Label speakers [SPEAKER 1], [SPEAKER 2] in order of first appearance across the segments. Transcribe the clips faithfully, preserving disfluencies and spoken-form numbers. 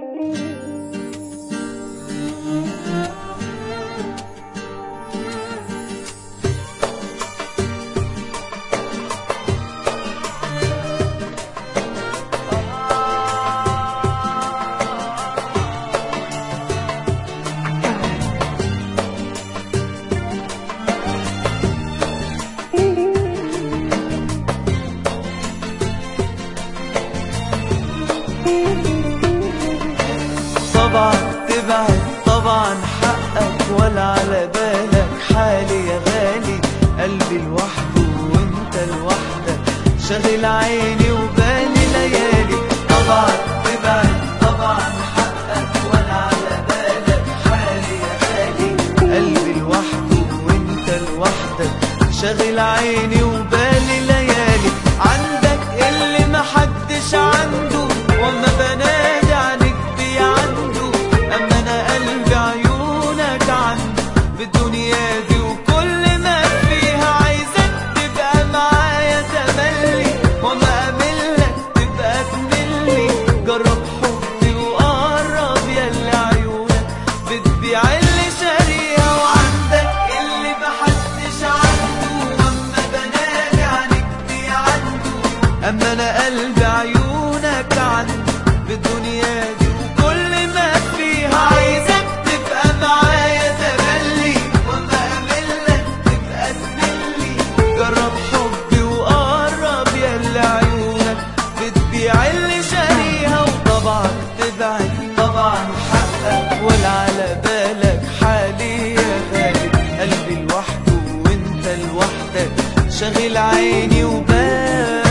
[SPEAKER 1] طبعا تبعد طبعا حقك ولا على بالك حالي يا غالي، قلبي لوحده وانت لوحدك شاغل عيني وبالي ليالي. طبعا تبعد طبعا حقك ولا على بالك حالي يا غالي، قلبي لوحده وانت لوحدك شاغل عيني وبالي ليالي. عندك اللي محدش عنده وما بنادي عنك عنده، اما انا قلبي عيونك عنده بالدنيا دي وكل ما فيها. عايزك تبقى معايا تملي وما املك تبقى تملي. جرب حبي وقرب ياللي عيونك بتبيع اللي شاريها. وعندك اللي محدش عنده واما بنادي عنك دي عنده، اما انا قلبي عيونك عنده بالدنيا دي طبعا حقك ولا على بالك حالي يا غالي، قلبي لوحده وانت لوحدك شاغل عيني وبالي.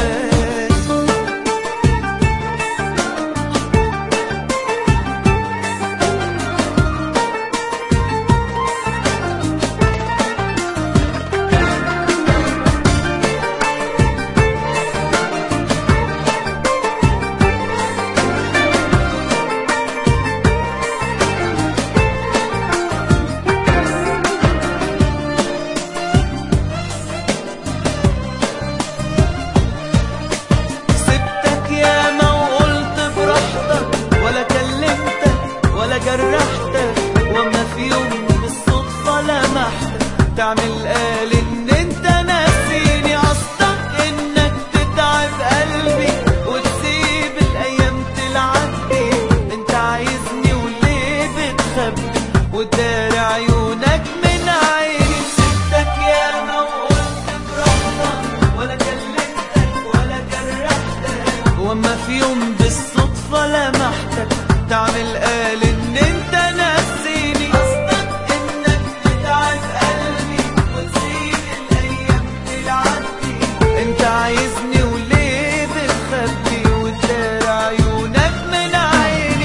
[SPEAKER 1] جرحتك وما في يوم بالصدفة لمحتك تعمل قال ان انت ناسيني. قصدك انك تتعب قلبي وتسيب الايام تلعب بي. انت عايزني وليه بتخبي وتداري عيونك من عيني. سبتك ياما وقلت براحتك ولا كلمتك ولا جرحتك وما في يوم بالصدفة لمحتك تعمل قال ان انت ناسيني. قصدك انك تتعب قلبي وتسيب الايام تلعب بي. انت عايزني وليه بتخبي وتداري عيونك من عيني.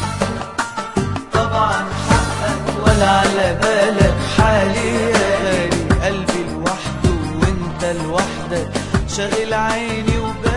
[SPEAKER 1] طبعا حقك ولا على بالك حالي يا غالي، قلبي لوحده وانت لوحدك شاغل عيني وبالي.